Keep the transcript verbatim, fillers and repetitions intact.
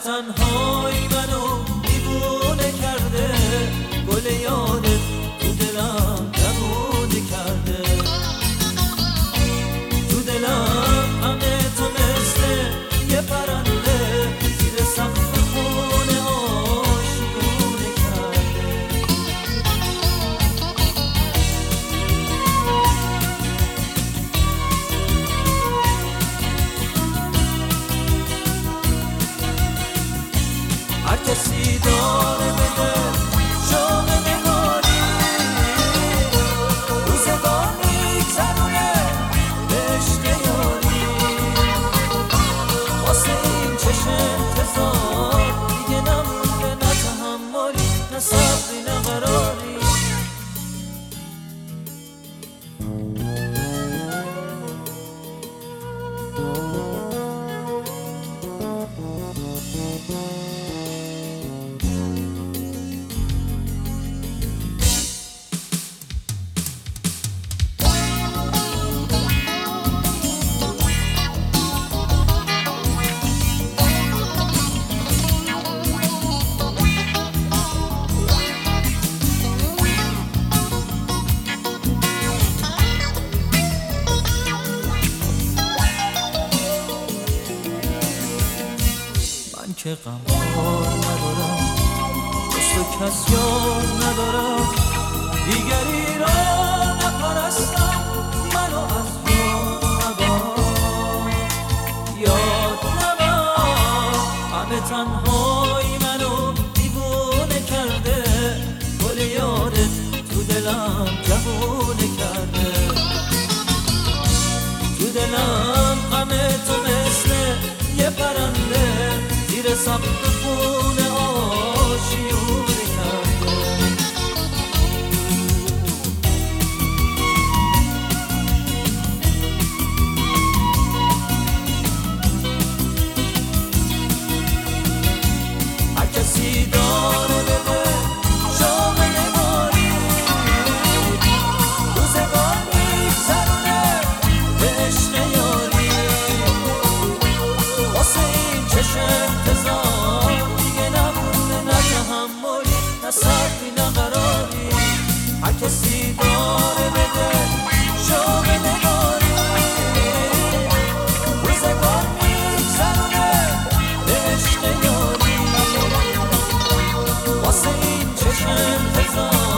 تنهایی منو دیوونه کرده، گل یادت تو دلم جوونه کرده، تو دلم همه تو مثل یه پرنده زیر سقف خونه آشیونه کرده. هر کسی داره بده شوق نگاری، روزگار میگذرونه به عشق یاری، واسه این چشم انتظار دیگه نمونده، نه تحملی نه صبری نه قراری. من که غمخوار ندارم، دست و کس یار ندارم، دیگری را نپرستم، منو از یاد نبر، یاد نبر. همه تنهایی منو دیوونه کرده، گل یادت تو دلم جوونه کرده، تو دلم همه تو مثل یه پرنده زیر سقف خونه آشیونه کرده. هر کسی داره بده شوق نگاری، روزگار میگذرونه به عشق یاری، واسه این چشم انتظار دیگه نمونده، نه تحملی نه صبری نه قراری. هر کسی داره بده شوق نگاری، روزگار میگذرونه به عشق یاری، واسه این چشم انتظار